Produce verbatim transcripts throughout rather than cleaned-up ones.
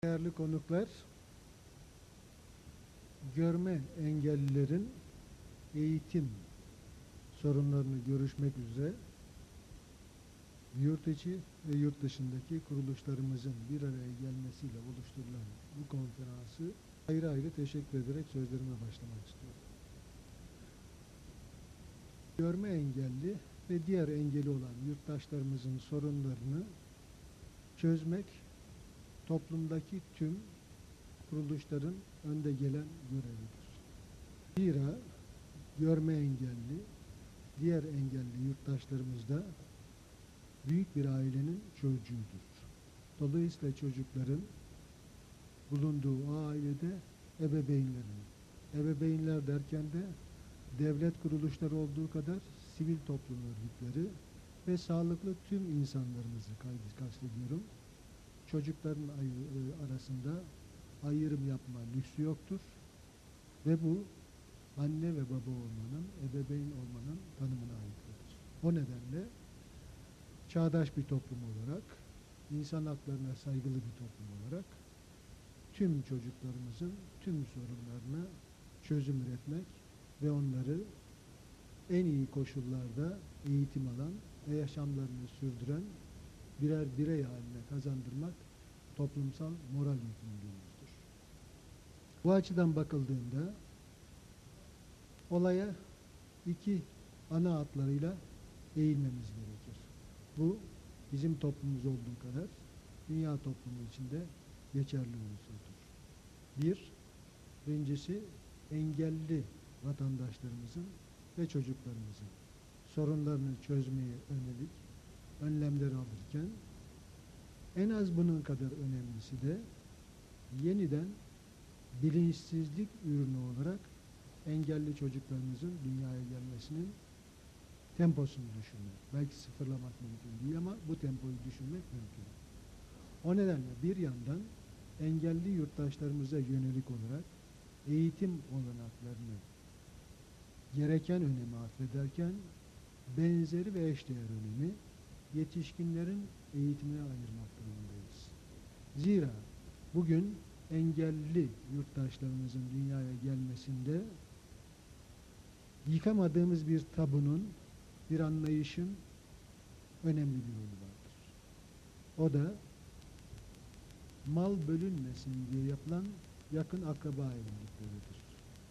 Değerli konuklar, görme engellilerin eğitim sorunlarını görüşmek üzere yurt içi ve yurt dışındaki kuruluşlarımızın bir araya gelmesiyle oluşturulan bu konferansı ayrı ayrı teşekkür ederek sözlerime başlamak istiyorum. Görme engelli ve diğer engeli olan yurttaşlarımızın sorunlarını çözmek toplumdaki tüm kuruluşların önde gelen görevidir. Zira görme engelli, diğer engelli yurttaşlarımız da büyük bir ailenin çocuğudur. Dolayısıyla çocukların bulunduğu ailede ebeveynlerin, ebeveynler derken de devlet kuruluşları olduğu kadar sivil toplum örgütleri ve sağlıklı tüm insanlarımızı kastediyorum. Çocukların arasında ayrım yapma lüksü yoktur ve bu anne ve baba olmanın, ebeveyn olmanın tanımına aykırıdır. O nedenle çağdaş bir toplum olarak, insan haklarına saygılı bir toplum olarak tüm çocuklarımızın tüm sorunlarına çözüm üretmek ve onları en iyi koşullarda eğitim alan ve yaşamlarını sürdüren birer birey haline kazandırmak toplumsal moral yükümlülüğümüzdür. Bu açıdan bakıldığında olaya iki ana hatlarıyla eğilmemiz gerekir. Bu bizim toplumumuz olduğu kadar dünya toplumu içinde geçerli unsurdur. Bir, birincisi engelli vatandaşlarımızın ve çocuklarımızın sorunlarını çözmeye yönelik önlemleri alırken en az bunun kadar önemlisi de yeniden bilinçsizlik ürünü olarak engelli çocuklarımızın dünyaya gelmesinin temposunu düşünmek. Belki sıfırlamak mümkün değil ama bu tempoyu düşünmek mümkün. O nedenle bir yandan engelli yurttaşlarımıza yönelik olarak eğitim olanaklarını gereken önemi atfederken benzeri ve eşdeğer önemi yetişkinlerin eğitimine ayırmak durumundayız. Zira bugün engelli yurttaşlarımızın dünyaya gelmesinde yıkamadığımız bir tabunun, bir anlayışın önemli bir rolü vardır. O da mal bölünmesin diye yapılan yakın akraba evlilikleridir.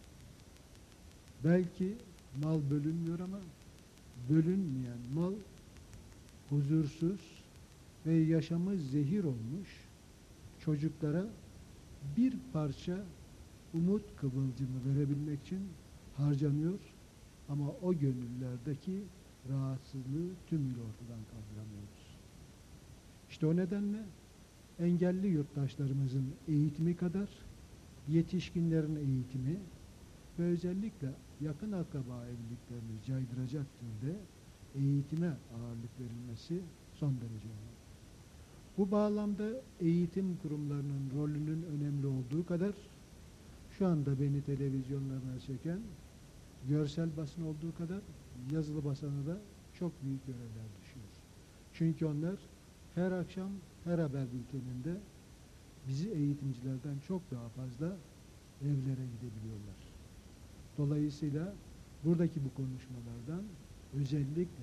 Belki mal bölünmüyor ama bölünmeyen mal huzursuz ve yaşamı zehir olmuş çocuklara bir parça umut kıvılcımı verebilmek için harcanıyor ama o gönüllerdeki rahatsızlığı tümüyle ortadan kaldıramıyoruz. İşte o nedenle engelli yurttaşlarımızın eğitimi kadar yetişkinlerin eğitimi ve özellikle yakın akraba evliliklerini caydıracak türde eğitime ağırlık verilmesi son derece önemli. Bu bağlamda eğitim kurumlarının rolünün önemli olduğu kadar şu anda beni televizyonlarına çeken görsel basın olduğu kadar yazılı basına da çok büyük görevler düşüyor. Çünkü onlar her akşam her haber bülteninde bizi eğitimcilerden çok daha fazla evlere gidebiliyorlar. Dolayısıyla buradaki bu konuşmalardan özellikle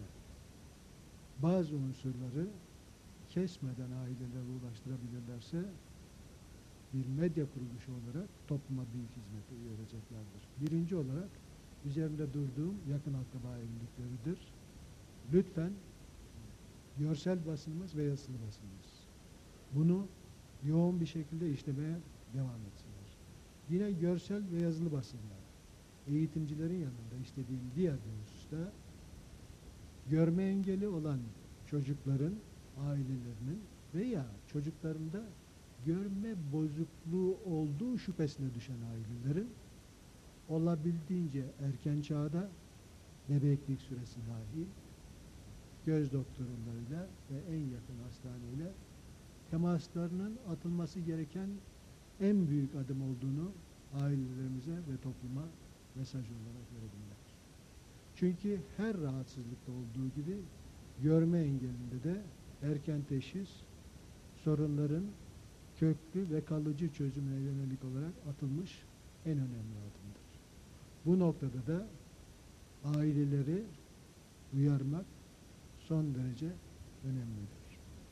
bazı unsurları kesmeden ailelere ulaştırabilirlerse bir medya kuruluşu olarak topluma büyük hizmet vereceklerdir. Birinci olarak üzerinde durduğum yakın akraba evlilikleridir. Lütfen görsel basınımız ve yazılı basınımız bunu yoğun bir şekilde işlemeye devam etsinler. Yine görsel ve yazılı basınlar eğitimcilerin yanında istediğim diğer bir hususta görme engeli olan çocukların ailelerinin veya çocuklarında görme bozukluğu olduğu şüphesine düşen ailelerin olabildiğince erken çağda bebeklik süresi dahil göz doktorlarıyla ve en yakın hastaneyle temaslarının atılması gereken en büyük adım olduğunu ailelerimize ve topluma mesaj olarak verebilirler. Çünkü her rahatsızlıkta olduğu gibi görme engelinde de erken teşhis sorunların köklü ve kalıcı çözüme yönelik olarak atılmış en önemli adımdır. Bu noktada da aileleri uyarmak son derece önemlidir.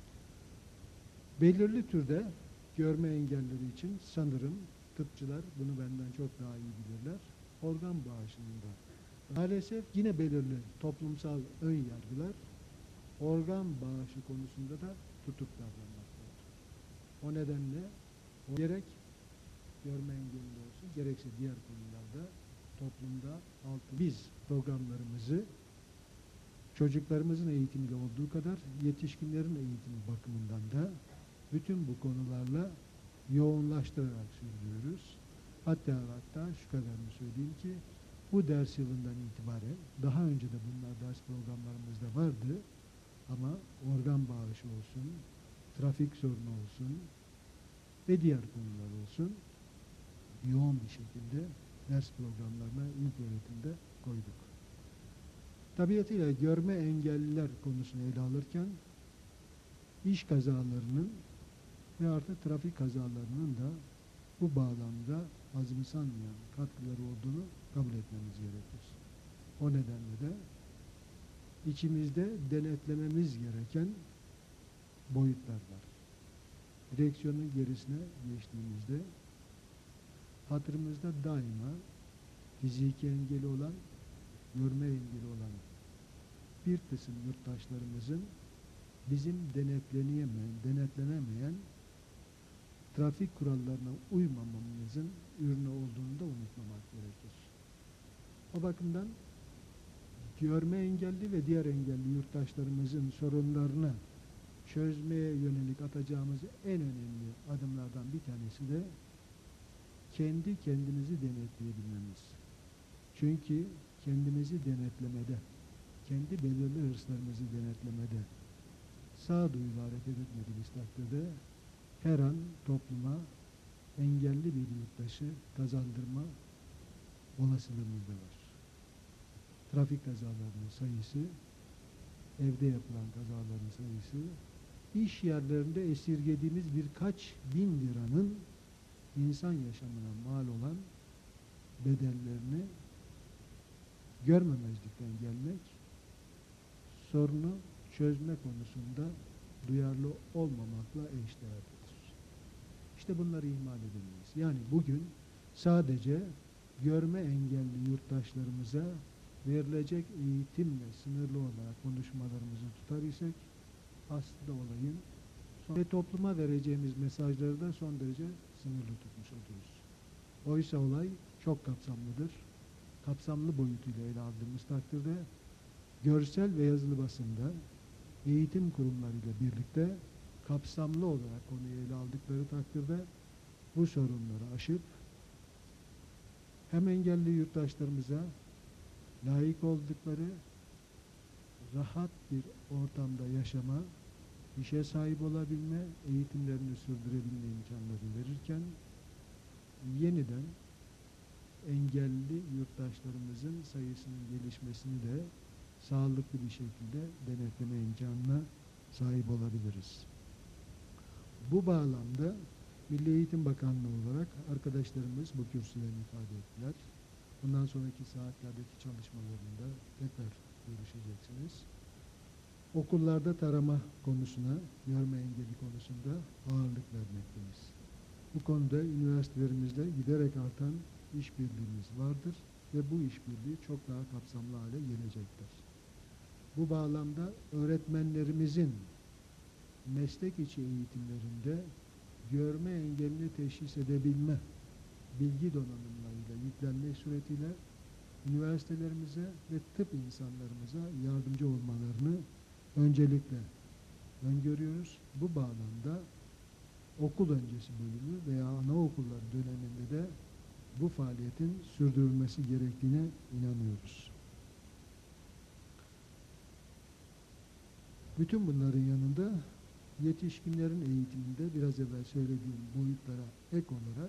Belirli türde görme engelleri için sanırım tıpçılar bunu benden çok daha iyi bilirler. Organ bağışında maalesef yine belirli toplumsal ön yargılar organ bağışı konusunda da tutuk davranmaktadır. O nedenle o gerek görme engelli olsun gerekse diğer konularda toplumda altı biz programlarımızı çocuklarımızın eğitimiyle olduğu kadar yetişkinlerin eğitimi bakımından da bütün bu konularla yoğunlaştırarak sürdürüyoruz. Hatta hatta şu kadarını söyleyeyim ki bu ders yılından itibaren daha önce de bunlar ders programlarımızda vardı ama organ bağışı olsun, trafik sorunu olsun ve diğer konular olsun yoğun bir şekilde ders programlarına ilk öğretimde koyduk. Tabiatıyla görme engelliler konusunu ele alırken iş kazalarının ve artık trafik kazalarının da bu bağlamda azımsanmayan katkıları olduğunu kabul etmemiz gerekir. O nedenle de içimizde denetlememiz gereken boyutlar var. Direksiyonun gerisine geçtiğimizde hatırımızda daima fiziki engeli olan, görme engeli olan bir kısım yurttaşlarımızın bizim denetlenemeyen, denetlenemeyen trafik kurallarına uymamamızın ürünü olduğunu da unutmamak gerekir. O bakımdan görme engelli ve diğer engelli yurttaşlarımızın sorunlarını çözmeye yönelik atacağımız en önemli adımlardan bir tanesi de kendi kendimizi denetleyebilmemiz. Çünkü kendimizi denetlemede, kendi belirli hırslarımızı denetlemede sağduyulu hareket etmediğimiz takdirde her an topluma engelli bir yurttaşı kazandırma olasılığımız da var. Trafik kazalarının sayısı, evde yapılan kazaların sayısı, iş yerlerinde esirgediğimiz birkaç bin liranın insan yaşamına mal olan bedellerini görmemezlikten gelmek, sorunu çözme konusunda duyarlı olmamakla eşdeğerdir. İşte bunları ihmal edemeyiz. Yani bugün sadece görme engelli yurttaşlarımıza verilecek eğitimle sınırlı olarak konuşmalarımızı tutar isek aslında olayın son ve topluma vereceğimiz mesajları da son derece sınırlı tutmuş oluruz. Oysa olay çok kapsamlıdır. Kapsamlı boyutuyla ele aldığımız takdirde görsel ve yazılı basında eğitim kurumlarıyla birlikte kapsamlı olarak konuyu ele aldıkları takdirde bu sorunları aşıp hem engelli yurttaşlarımıza layık oldukları rahat bir ortamda yaşama, işe sahip olabilme, eğitimlerini sürdürebilme imkanları verirken yeniden engelli yurttaşlarımızın sayısının gelişmesini de sağlıklı bir şekilde denetleme imkanına sahip olabiliriz. Bu bağlamda Milli Eğitim Bakanlığı olarak arkadaşlarımız bu kürsülerini ifade ettiler. Bundan sonraki saatlerdeki çalışmalarında tekrar görüşeceksiniz. Okullarda tarama konusuna, görme engeli konusunda ağırlık vermekteyiz. Bu konuda üniversitelerimizde giderek artan işbirliğimiz vardır ve bu işbirliği çok daha kapsamlı hale gelecektir. Bu bağlamda öğretmenlerimizin meslek içi eğitimlerinde görme engelini teşhis edebilme bilgi donanımlarıyla yüklenmek suretiyle üniversitelerimize ve tıp insanlarımıza yardımcı olmalarını öncelikle öngörüyoruz. Bu bağlamda okul öncesi bölümü veya anaokulları döneminde de bu faaliyetin sürdürülmesi gerektiğine inanıyoruz. Bütün bunların yanında yetişkinlerin eğitiminde biraz evvel söylediğim boyutlara ek olarak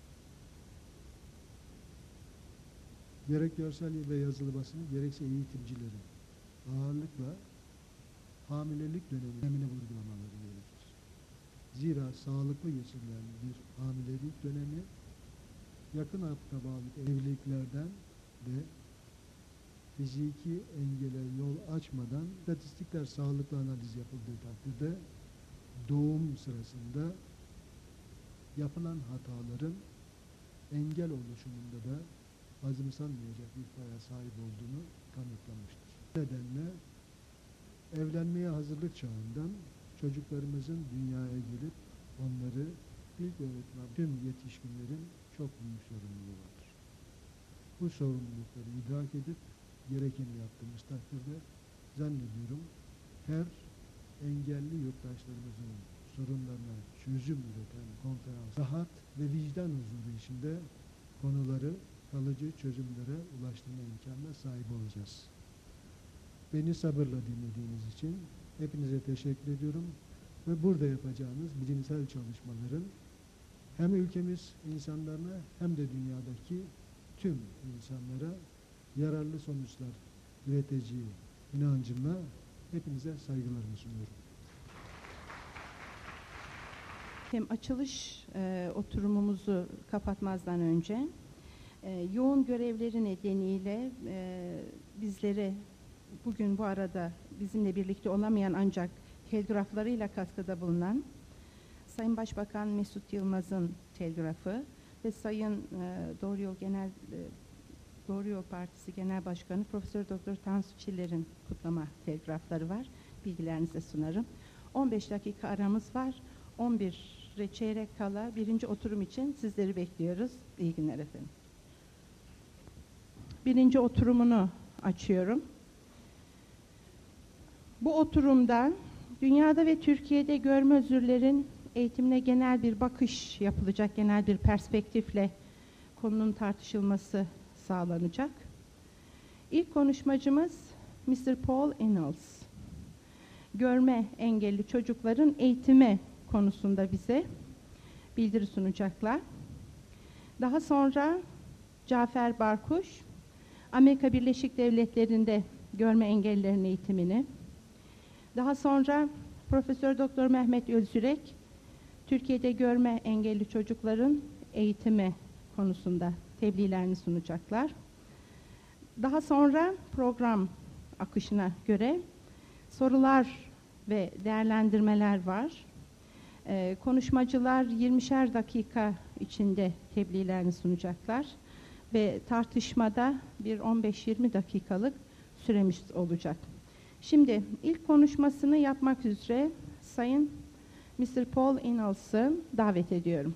gerek görsel ve yazılı basını gerekse eğitimcilerin ağırlıkla hamilelik dönemini vurgulamaları gerekir. Zira sağlıklı geçirilen bir hamilelik dönemi, yakın akrabalık evliliklerden ve fiziki engele yol açmadan istatistikler sağlıklı analiz yapıldığı takdirde doğum sırasında yapılan hataların engel oluşumunda da azımsanmayacak bir paya sahip olduğunu kanıtlamıştır. Bu nedenle evlenmeye hazırlık çağından çocuklarımızın dünyaya gelip onları ilk öğretmen tüm yetişkinlerin çok büyük sorumluluğu vardır. Bu sorumlulukları idrak edip gerekeni yaptığımız takdirde zannediyorum her engelli yurttaşlarımızın sorunlarına çözüm üreten konferans rahat ve vicdan huzuru içinde konuları kalıcı çözümlere ulaştırma imkanına sahip olacağız. Beni sabırla dinlediğiniz için hepinize teşekkür ediyorum ve burada yapacağımız bilimsel çalışmaların hem ülkemiz insanlarına hem de dünyadaki tüm insanlara yararlı sonuçlar üreteceği inancımla hepinize saygılarımı sunuyorum. Hem açılış e, oturumumuzu kapatmazdan önce e, yoğun görevleri nedeniyle e, bizlere bugün bu arada bizimle birlikte olamayan ancak telgraflarıyla katkıda bulunan Sayın Başbakan Mesut Yılmaz'ın telgrafı ve Sayın e, Doğru Yol Genel e, Doğru Yol Partisi Genel Başkanı Profesör Doktor Tansu Çiller'in kutlama telgrafları var. Bilgilerinize sunarım. on beş dakika aramız var. on bire çeyrek kala birinci oturum için sizleri bekliyoruz. İyi günler efendim. Birinci oturumunu açıyorum. Bu oturumda dünyada ve Türkiye'de görme özürlerin eğitimine genel bir bakış yapılacak, genel bir perspektifle konunun tartışılması sağlanacak. İlk konuşmacımız mister Paul Ingalls. Görme engelli çocukların eğitimi konusunda bize bildiri sunacaklar. Daha sonra Cafer Barkuş, Amerika Birleşik Devletleri'nde görme engellilerin eğitimini, daha sonra Profesör Doktor Mehmet Özürek, Türkiye'de görme engelli çocukların eğitimi konusunda tebliğlerini sunacaklar. Daha sonra program akışına göre sorular ve değerlendirmeler var. Ee, konuşmacılar yirmişer dakika içinde tebliğlerini sunacaklar ve tartışmada bir on beş yirmi dakikalık süremiz olacak. Şimdi ilk konuşmasını yapmak üzere Sayın mister Paul Ingles'ı davet ediyorum.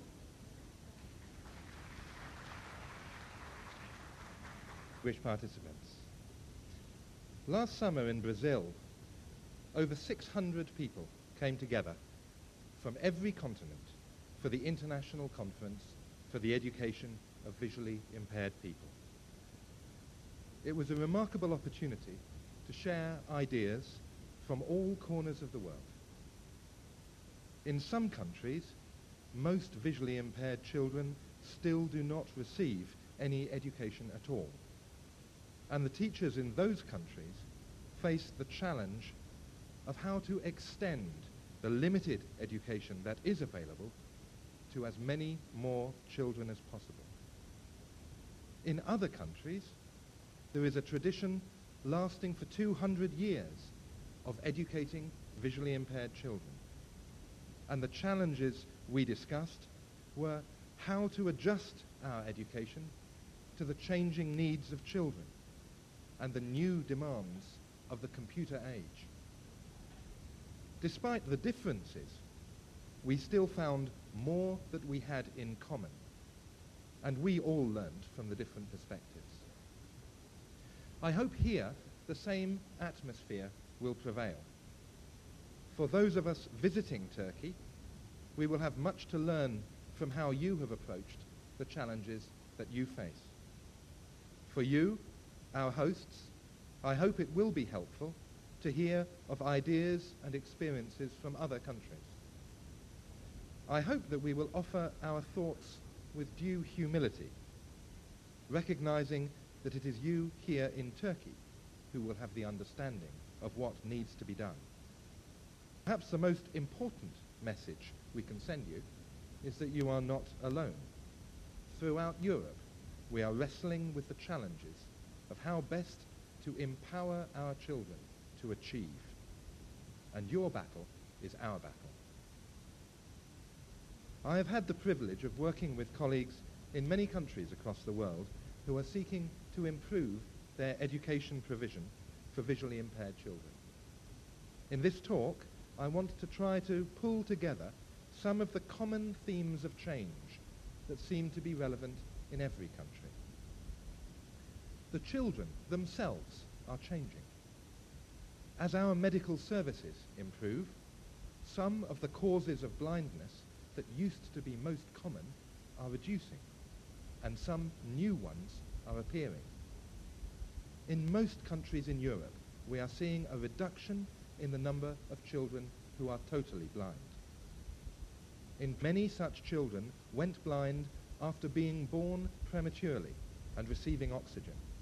Distinguished participants. Last summer in Brazil, over six hundred people came together from every continent for the International Conference for the Education of Visually Impaired People. It was a remarkable opportunity to share ideas from all corners of the world. In some countries, most visually impaired children still do not receive any education at all. And the teachers in those countries face the challenge of how to extend the limited education that is available to as many more children as possible. In other countries, there is a tradition lasting for two hundred years of educating visually impaired children. And the challenges we discussed were how to adjust our education to the changing needs of children and the new demands of the computer age. Despite the differences, we still found more that we had in common, and we all learned from the different perspectives. I hope here the same atmosphere will prevail. For those of us visiting Turkey, we will have much to learn from how you have approached the challenges that you face. For you, our hosts, I hope it will be helpful to hear of ideas and experiences from other countries. I hope that we will offer our thoughts with due humility, recognizing that it is you here in Turkey who will have the understanding of what needs to be done. Perhaps the most important message we can send you is that you are not alone. Throughout Europe, we are wrestling with the challenges of how best to empower our children to achieve. And your battle is our battle. I have had the privilege of working with colleagues in many countries across the world who are seeking to improve their education provision for visually impaired children. In this talk, I want to try to pull together some of the common themes of change that seem to be relevant in every country. The children themselves are changing. As our medical services improve, some of the causes of blindness that used to be most common are reducing, and some new ones are appearing. In most countries in Europe, we are seeing a reduction in the number of children who are totally blind. In many such children went blind after being born prematurely and receiving oxygen.